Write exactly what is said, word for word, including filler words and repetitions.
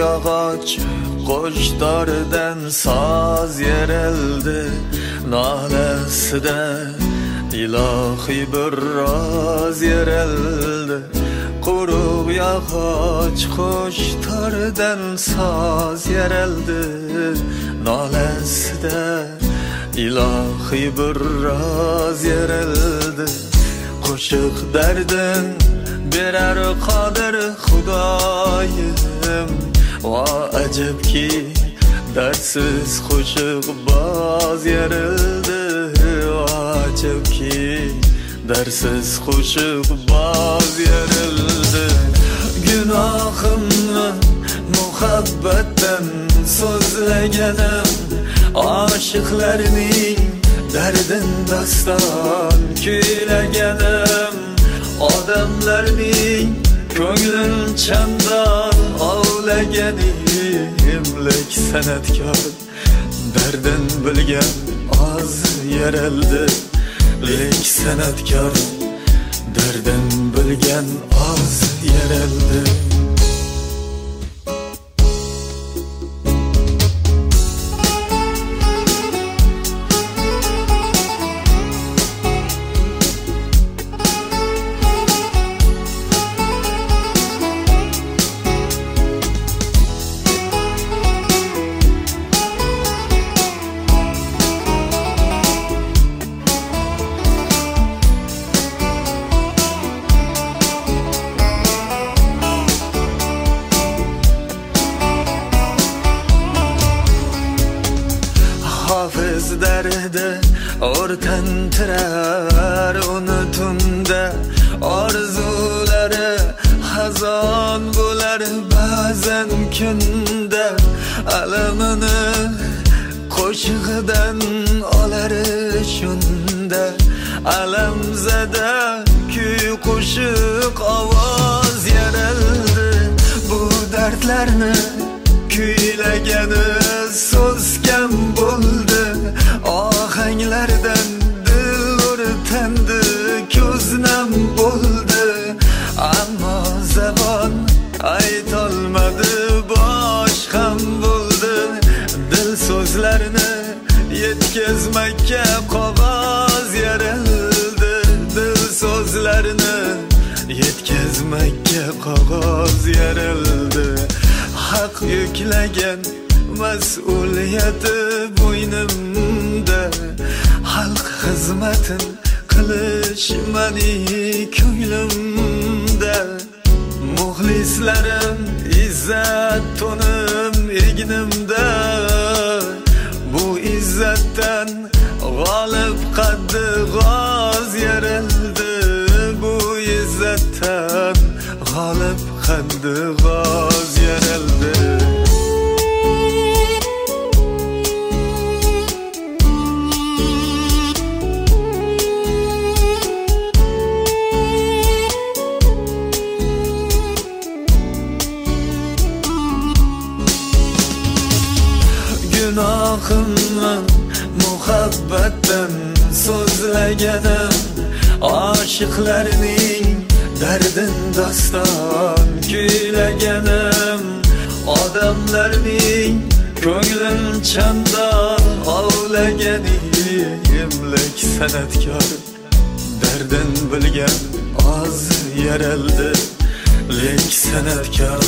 yog'och qo'shtoridan soz yereldi, nolasida ilohiy bir roz yereldi. Quruq yog'och qo'shtoridan soz yereldi, nolasida ilohiy bir roz yereldi. Qo'shiq dardin berar qodir Xudoyim, va ajabki dardsiz qo'shiq boz yerildi, va ajabki dardsiz qo'shiq boz yerildi. Gunohimni muhabbatdan so'zlaganim, oshiqlarning dardin daston kuylaganim, odamlarning ko'nglin chandon ovlaganim, lek san'atkor dardin bilgan oz yereldi, lek san'atkor dardin bilgan oz yereldi. Hafiz derdi o'rtantirar uni tunda, orzulari xazon bo'lar ba'zan kunda. Alamini qo'shig'idan olar shunda, alamzada kuy qo'shiq ovoz yereldi. Bu dardlarni kuylagani so'z kam bo'ldi, ohanglardan dil o'rtandi, ko'z nam bo'ldi. Ammo zabon aytolmadi, bosh ham bo'ldi. Dil so'zlarini yetkazmakka qog'oz yerildi, dil so'zlarini yetkazmakka qog'oz yerildi. Haq yuklagan mas'uliyati bo'ynimda, xalq xizmatin qilish mani ko'nglimda. Muxlislarim izzat to'nim egnimda, bu izzatdan g'olib qaddi g'oz yerildi, bu izzatdan g'olib qaddi g'oz yerildi. Gunohimni muhabbatdan so'zlaganim, oshiqlarning dardin daston kuylaganim, odamlarning ko'nglin chandon ovlaganim, lek san'atkor dardin bilgan oz yereldi, lek san'atkor